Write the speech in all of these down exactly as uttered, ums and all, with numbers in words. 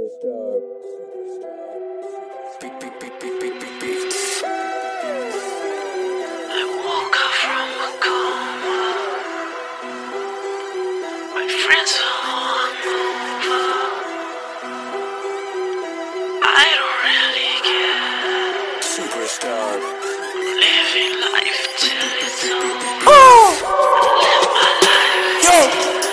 Superstar. Big, big, big, big, big, big beats. I woke up from a coma. My friends are all over. I don't really care. Superstar. I'm living life till it's over. Oh! Live my life. Yo!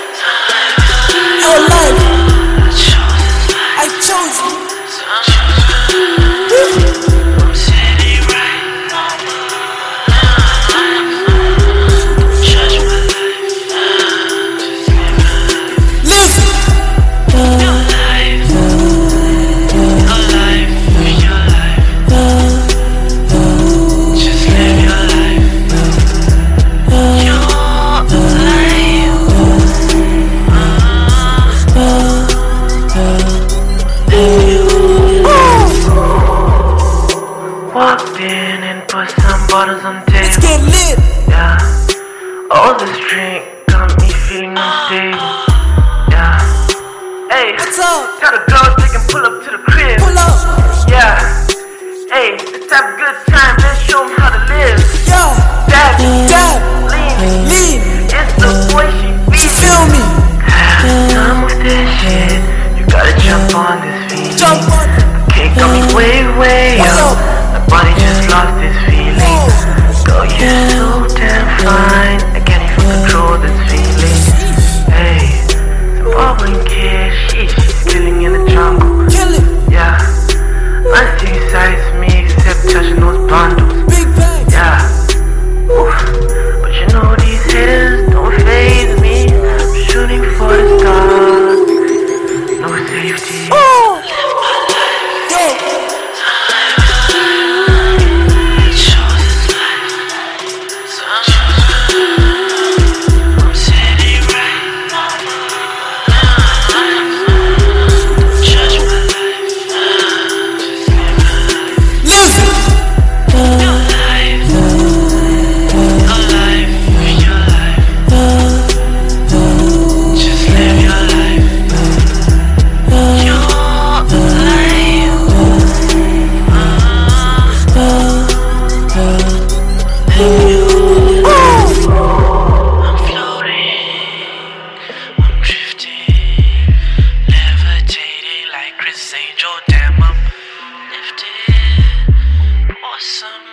Your life! I chose I chose this life. you! So I chose it. I'm sitting right on my life. Don't judge my life. Just live Listen! your life. Your life. Your life. Just live your life. Your life. Walked in and put some bottles on the Let's table. get lit! Yeah. All this drink got me feeling unstable. Yeah. Hey, What's up? tell the girls they can pull up to the crib. Pull up! Yeah. Hey, let's have a good time. Let's show them how to live. Yo! Dab, Dab! lean. Lean! It's the boy she You feeds. feel me? Some of this shit, you gotta jump on this feeling. Jump on! Cake got me way, way What's up. up? My body just lost its feeling. Whoa! Girl, you're so damn fine. I can't even control this feeling. Hey, some bubbling kid, sheesh, she's killing in the jungle. Kill it! Yeah, nothing excites me except touching those bundles. Big bang! Yeah, oof. But you know these haters don't faze me. I'm shooting for the stars. No safety. Oh! Yo! I'm sitting right on my life. Judge my life. Just Listen! live your life. Your life. Your life. Just live your life. Your life. I'm floating, I'm drifting, levitating like Chris Angel. Damn, I'm lifted. Awesome.